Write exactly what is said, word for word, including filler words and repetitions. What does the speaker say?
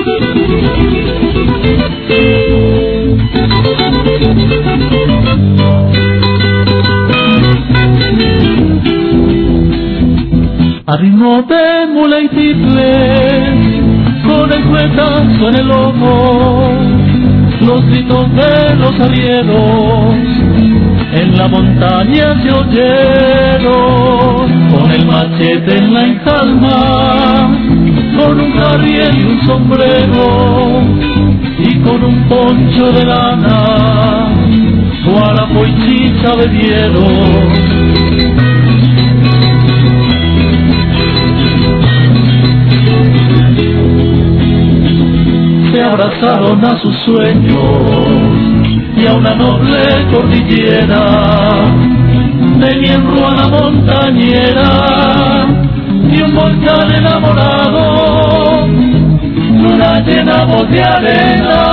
A ritmo de mula y tiple, con el cuetazo en el lomo, los gritos de los arrieros, en la montaña se oyeron, con el machete en la enjalma, con un carriel y un sombrero, y con un poncho de lana, guarapo y chicha bebieron. Se abrazaron a sus sueños y a una noble cordillera, de Mienro a la montañera, y un volcán enamorado, luna llena voz de arena.